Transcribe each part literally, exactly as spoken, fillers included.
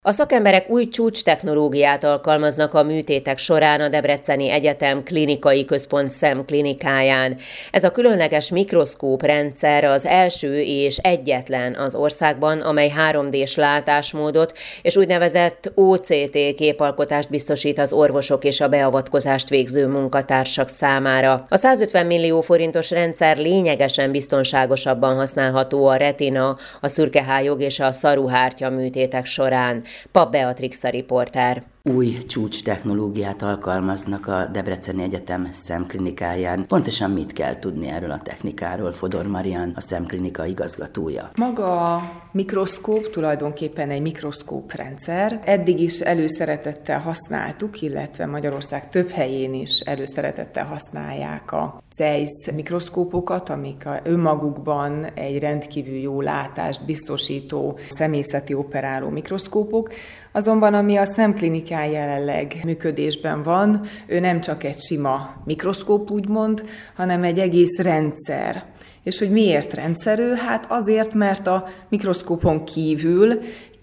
A szakemberek új csúcstechnológiát alkalmaznak a műtétek során a Debreceni Egyetem Klinikai Központ szemklinikáján. Ez a különleges mikroszkóp rendszer az első és egyetlen az országban, amely három dés látásmódot és úgynevezett o cé té képalkotást biztosít az orvosok és a beavatkozást végző munkatársak számára. A százötven millió forintos rendszer lényegesen biztonságosabban használható a retina, a szürkehályog és a szaruhártya műtétek során. Papp Beatrix a riporter. Új csúcs technológiát alkalmaznak a Debreceni Egyetem szemklinikáján. Pontosan mit kell tudni erről a technikáról? Fodor Marian, a szemklinika igazgatója. Maga a mikroszkóp tulajdonképpen egy mikroszkóp rendszer. Eddig is előszeretettel használtuk, illetve Magyarország több helyén is előszeretettel használják a Zeiss mikroszkópokat, amik önmagukban egy rendkívül jó látást biztosító szemészeti operáló mikroszkópok. Azonban ami a szemklinikán jelenleg működésben van, ő nem csak egy sima mikroszkóp úgymond, hanem egy egész rendszer. És hogy miért rendszerű? Hát azért, mert a mikroszkópon kívül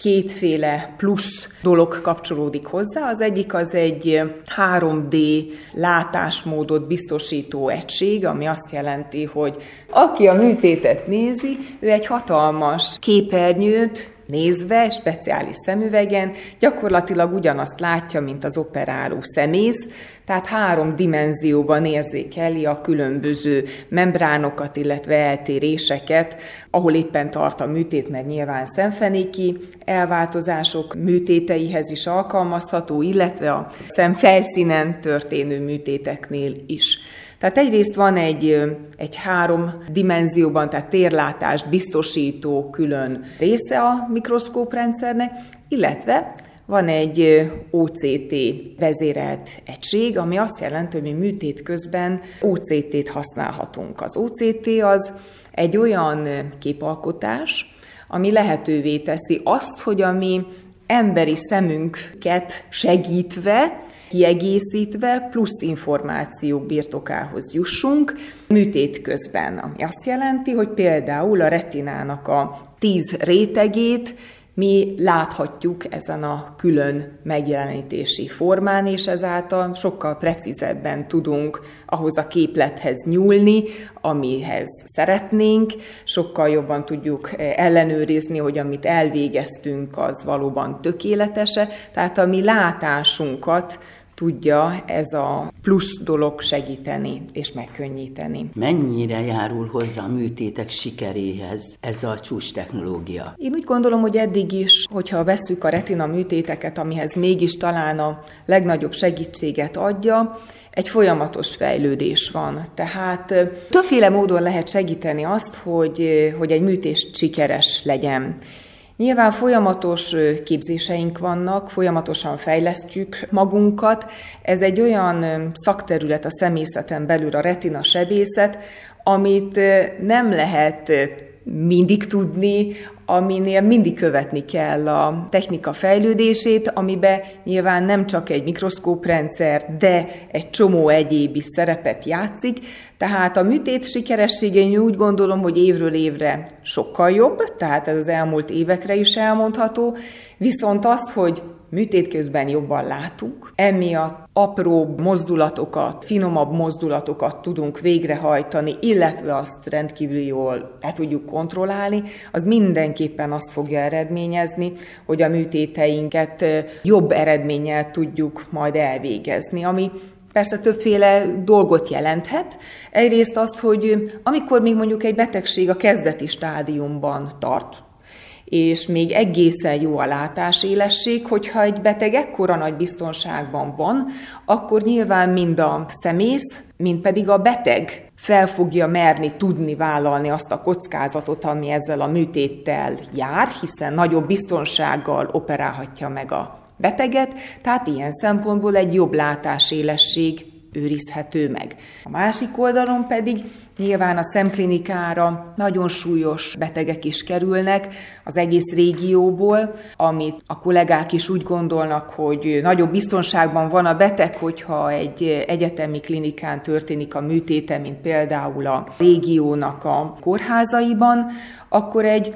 kétféle plusz dolog kapcsolódik hozzá. Az egyik az egy három dé látásmódot biztosító egység, ami azt jelenti, hogy aki a műtétet nézi, ő egy hatalmas képernyőt nézve, speciális szemüvegen gyakorlatilag ugyanazt látja, mint az operáló szemész, tehát három dimenzióban érzékeli a különböző membránokat, illetve eltéréseket, ahol éppen tart a műtét, mert nyilván szemfenéki elváltozások műtéteihez is alkalmazható, illetve a szemfelszínen történő műtéteknél is. Tehát egyrészt van egy, egy három dimenzióban, tehát térlátást biztosító külön része a mikroszkóprendszernek, illetve van egy o cé té vezérelt egység, ami azt jelenti, hogy mi műtét közben o cé tét használhatunk. Az o cé té az egy olyan képalkotás, ami lehetővé teszi azt, hogy a mi emberi szemünket segítve, kiegészítve plusz információk birtokához jussunk műtét közben, ami azt jelenti, hogy például a retinának a tíz rétegét mi láthatjuk ezen a külön megjelenítési formán, és ezáltal sokkal precízebben tudunk ahhoz a képlethez nyúlni, amihez szeretnénk, sokkal jobban tudjuk ellenőrizni, hogy amit elvégeztünk, az valóban tökéletese, tehát a mi látásunkat tudja ez a plusz dolog segíteni és megkönnyíteni. Mennyire járul hozzá a műtétek sikeréhez ez a csúcs technológia? Én úgy gondolom, hogy eddig is, hogyha vesszük a retina műtéteket, amihez mégis talán a legnagyobb segítséget adja, egy folyamatos fejlődés van. Tehát többféle módon lehet segíteni azt, hogy, hogy egy műtés sikeres legyen. Nyilván folyamatos képzéseink vannak, folyamatosan fejlesztjük magunkat. Ez egy olyan szakterület a szemészeten belül, a retina sebészet, amit nem lehet mindig tudni, aminél mindig követni kell a technika fejlődését, amiben nyilván nem csak egy mikroszkóprendszer, de egy csomó egyéb is szerepet játszik. Tehát a műtét sikeressége, én úgy gondolom, hogy évről évre sokkal jobb, tehát ez az elmúlt évekre is elmondható, viszont azt, hogy műtét közben jobban látunk, emiatt apró mozdulatokat, finomabb mozdulatokat tudunk végrehajtani, illetve azt rendkívül jól le tudjuk kontrollálni, az mindenképpen azt fogja eredményezni, hogy a műtéteinket jobb eredménnyel tudjuk majd elvégezni, ami persze többféle dolgot jelenthet. Egyrészt azt, hogy amikor még mondjuk egy betegség a kezdeti stádiumban tart, és még egészen jó a látásélesség, hogyha egy beteg ekkora nagy biztonságban van, akkor nyilván mind a szemész, mind pedig a beteg fel fogja merni tudni vállalni azt a kockázatot, ami ezzel a műtéttel jár, hiszen nagyobb biztonsággal operálhatja meg a beteget, tehát ilyen szempontból egy jobb látásélesség őrizhető meg. A másik oldalon pedig nyilván a szemklinikára nagyon súlyos betegek is kerülnek az egész régióból, amit a kollégák is úgy gondolnak, hogy nagyobb biztonságban van a beteg, hogyha egy egyetemi klinikán történik a műtéte, mint például a régiónak a kórházaiban, akkor egy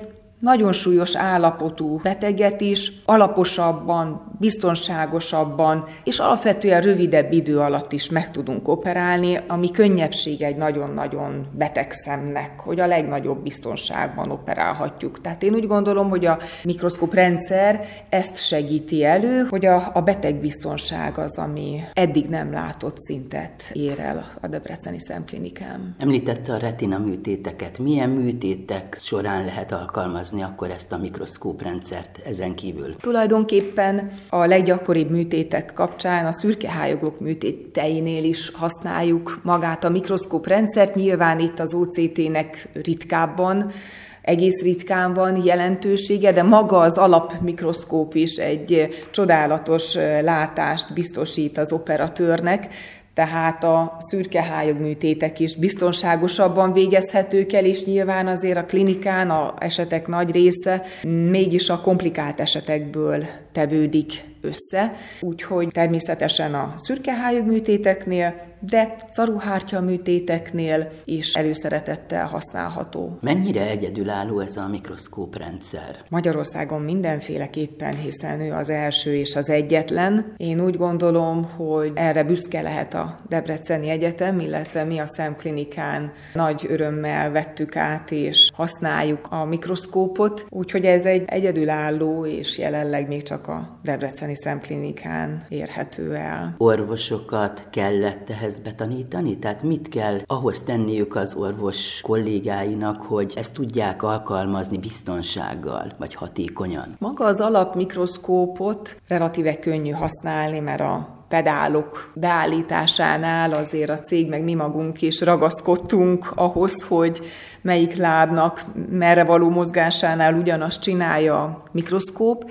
nagyon súlyos állapotú beteget is alaposabban, biztonságosabban és alapvetően rövidebb idő alatt is meg tudunk operálni, ami könnyebbség egy nagyon-nagyon beteg szemnek, hogy a legnagyobb biztonságban operálhatjuk. Tehát én úgy gondolom, hogy a mikroszkóp rendszer ezt segíti elő, hogy a, a betegbiztonság az, ami eddig nem látott szintet ér el a Debreceni Szemklinikán. Említette a retina műtéteket. Milyen műtétek során lehet alkalmazni akkor ezt a mikroszkóprendszert ezen kívül? Tulajdonképpen a leggyakoribb műtétek kapcsán a szürkehályogok műtéteinél is használjuk magát a mikroszkóprendszert. Nyilván itt az o cé té-nek ritkábban, egész ritkán van jelentősége, de maga az alapmikroszkóp is egy csodálatos látást biztosít az operatőrnek, tehát a szürkehályog műtétek is biztonságosabban végezhetők el, és nyilván azért a klinikán a esetek nagy része mégis a komplikált esetekből tevődik össze. Úgyhogy természetesen a szürkehályog műtéteknél, de caruhártya műtéteknél is előszeretettel használható. Mennyire egyedülálló ez a mikroszkóprendszer? Magyarországon mindenféleképpen, hiszen ő az első és az egyetlen. Én úgy gondolom, hogy erre büszke lehet a Debreceni Egyetem, illetve mi a Szemklinikán nagy örömmel vettük át és használjuk a mikroszkópot, úgyhogy ez egy egyedülálló és jelenleg még csak a Debreceni Szemklinikán érhető el. Orvosokat kellett ehhez betanítani? Tehát mit kell ahhoz tenniük az orvos kollégáinak, hogy ezt tudják alkalmazni biztonsággal, vagy hatékonyan? Maga az alapmikroszkópot relatíve könnyű használni, mert a pedálok beállításánál azért a cég meg mi magunk is ragaszkodtunk ahhoz, hogy melyik lábnak merre való mozgásánál ugyanazt csinálja a mikroszkóp.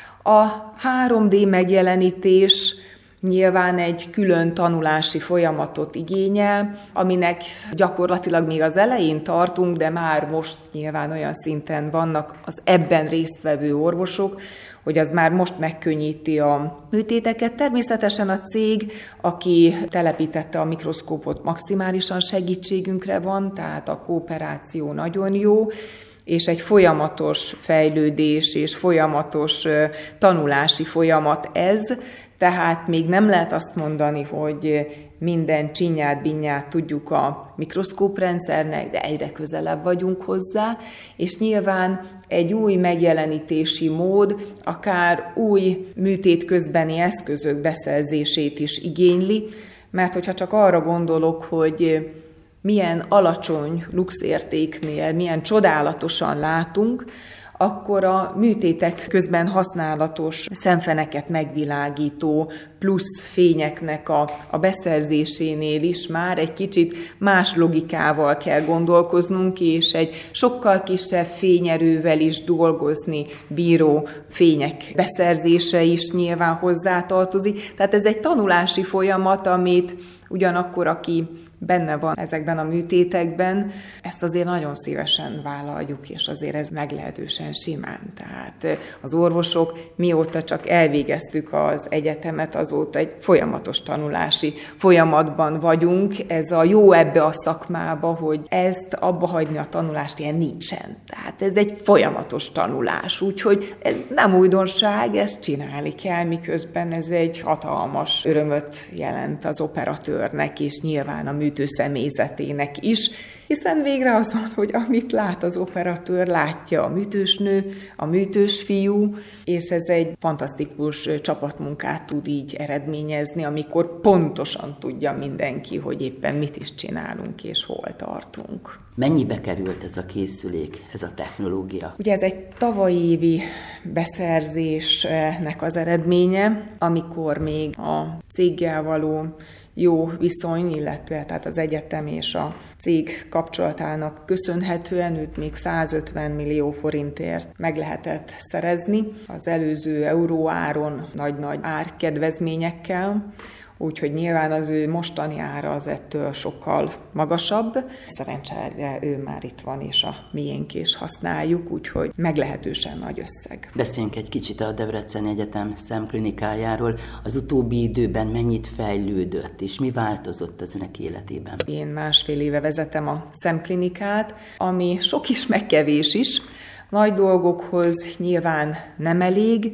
A három dé megjelenítés nyilván egy külön tanulási folyamatot igényel, aminek gyakorlatilag még az elején tartunk, de már most nyilván olyan szinten vannak az ebben résztvevő orvosok, hogy az már most megkönnyíti a műtéteket. Természetesen a cég, aki telepítette a mikroszkópot, maximálisan segítségünkre van, tehát a kooperáció nagyon jó, és egy folyamatos fejlődés és folyamatos tanulási folyamat ez, tehát még nem lehet azt mondani, hogy minden csinyát, binyát tudjuk a mikroszkóprendszernek, de egyre közelebb vagyunk hozzá, és nyilván egy új megjelenítési mód, akár új műtét közbeni eszközök beszerzését is igényli, mert hogyha csak arra gondolok, hogy milyen alacsony luxértéknél, milyen csodálatosan látunk, akkor a műtétek közben használatos szemfeneket megvilágító plusz fényeknek a, a beszerzésénél is már egy kicsit más logikával kell gondolkoznunk, és egy sokkal kisebb fényerővel is dolgozni bíró fények beszerzése is nyilván hozzátartozik. Tehát ez egy tanulási folyamat, amit ugyanakkor, aki benne van ezekben a műtétekben, ezt azért nagyon szívesen vállaljuk, és azért ez meglehetősen simán. Tehát az orvosok, mióta csak elvégeztük az egyetemet, azóta egy folyamatos tanulási folyamatban vagyunk. Ez a jó ebbe a szakmába, hogy ezt abba hagyni a tanulást, ilyen nincsen. Tehát ez egy folyamatos tanulás, úgyhogy ez nem újdonság, ezt csinálni kell, miközben ez egy hatalmas örömöt jelent az operatőrnek, és nyilván a műtő személyzetének is, hiszen végre az van, hogy amit lát az operatőr, látja a műtősnő, a műtős fiú, és ez egy fantasztikus csapatmunkát tud így eredményezni, amikor pontosan tudja mindenki, hogy éppen mit is csinálunk és hol tartunk. Mennyibe került ez a készülék, ez a technológia? Ugye ez egy tavalyi évi beszerzésnek az eredménye, amikor még a céggel való jó viszony, illetve tehát az egyetem és a cég kapcsolatának köszönhetően őt még százötven millió forintért meg lehetett szerezni az előző euróáron nagy-nagy árkedvezményekkel, úgyhogy nyilván az ő mostani ára az ettől sokkal magasabb. Szerencsére ő már itt van, és a miénk is használjuk, úgyhogy meglehetősen nagy összeg. Beszéljünk egy kicsit a Debreceni Egyetem szemklinikájáról. Az utóbbi időben mennyit fejlődött, és mi változott az önök életében? Én másfél éve vezetem a szemklinikát, ami sok is, meg kevés is. Nagy dolgokhoz nyilván nem elég,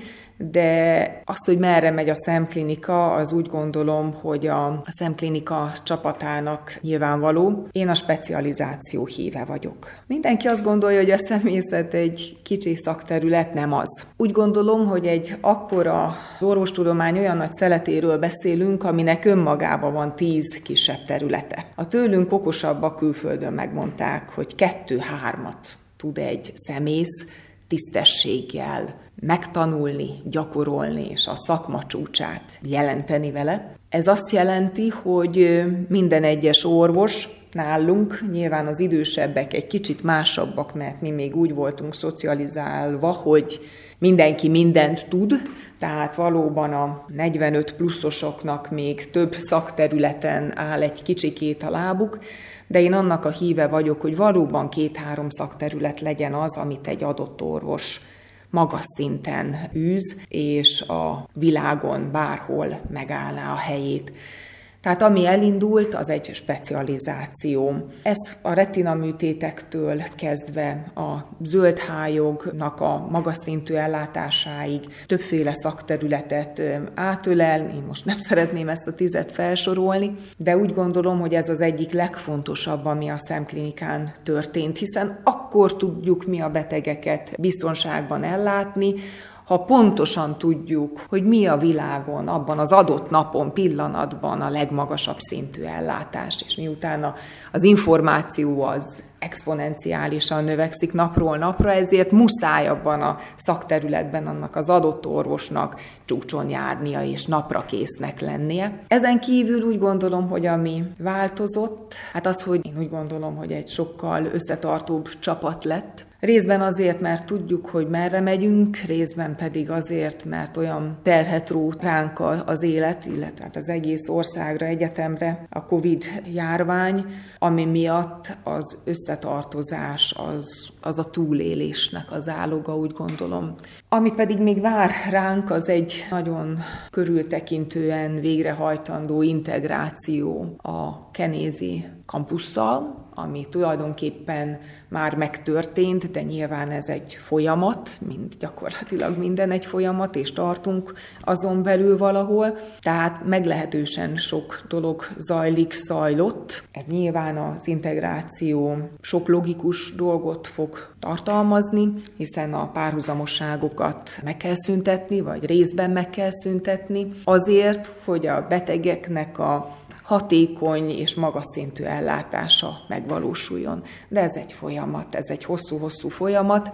de azt, hogy merre megy a szemklinika, az úgy gondolom, hogy a, a szemklinika csapatának nyilvánvaló. Én a specializáció híve vagyok. Mindenki azt gondolja, hogy a szemészet egy kicsi szakterület, nem az. Úgy gondolom, hogy egy akkora az orvostudomány olyan nagy szeletéről beszélünk, aminek önmagában van tíz kisebb területe. A tőlünk okosabbak külföldön megmondták, hogy kettő-hármat tud egy szemész tisztességgel megtanulni, gyakorolni és a szakma csúcsát jelenteni vele. Ez azt jelenti, hogy minden egyes orvos nálunk, nyilván az idősebbek egy kicsit másabbak, mert mi még úgy voltunk szocializálva, hogy mindenki mindent tud, tehát valóban a negyvenöt pluszosoknak még több szakterületen áll egy kicsikét a lábuk, de én annak a híve vagyok, hogy valóban két-három szakterület legyen az, amit egy adott orvos magas szinten űz, és a világon bárhol megállná a helyét. Tehát ami elindult, az egy specializáció. Ezt a retinaműtétektől kezdve a zöldhályognak a magas szintű ellátásáig többféle szakterületet átölel. Én most nem szeretném ezt a tizet felsorolni, de úgy gondolom, hogy ez az egyik legfontosabb, ami a szemklinikán történt, hiszen akkor tudjuk mi a betegeket biztonságban ellátni, ha pontosan tudjuk, hogy mi a világon, abban az adott napon, pillanatban a legmagasabb szintű ellátás, és miután az információ az exponenciálisan növekszik napról napra, ezért muszáj abban a szakterületben annak az adott orvosnak csúcson járnia és napra késznek lennie. Ezen kívül úgy gondolom, hogy ami változott, hát az, hogy én úgy gondolom, hogy egy sokkal összetartóbb csapat lett. Részben azért, mert tudjuk, hogy merre megyünk, részben pedig azért, mert olyan terhet ró ránk az élet, illetve hát az egész országra, egyetemre a Covid járvány, ami miatt az összetartozás, az, az a túlélésnek az áloga, úgy gondolom. Ami pedig még vár ránk, az egy nagyon körültekintően végrehajtandó integráció a kenézi kampusszal, ami tulajdonképpen már megtörtént, de nyilván ez egy folyamat, mint gyakorlatilag minden egy folyamat, és tartunk azon belül valahol. Tehát meglehetősen sok dolog zajlik, zajlott. Ez nyilván az integráció sok logikus dolgot fog tartalmazni, hiszen a párhuzamosságokat meg kell szüntetni, vagy részben meg kell szüntetni, azért, hogy a betegeknek a hatékony és magas szintű ellátása megvalósuljon. De ez egy folyamat, ez egy hosszú-hosszú folyamat,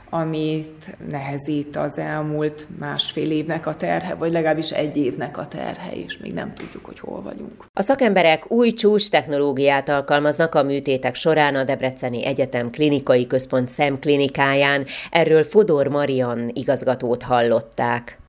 amit nehezít az elmúlt másfél évnek a terhe, vagy legalábbis egy évnek a terhe, és még nem tudjuk, hogy hol vagyunk. A szakemberek új csúcs technológiát alkalmaznak a műtétek során a Debreceni Egyetem Klinikai Központ szemklinikáján. Erről Fodor Marian igazgatót hallották.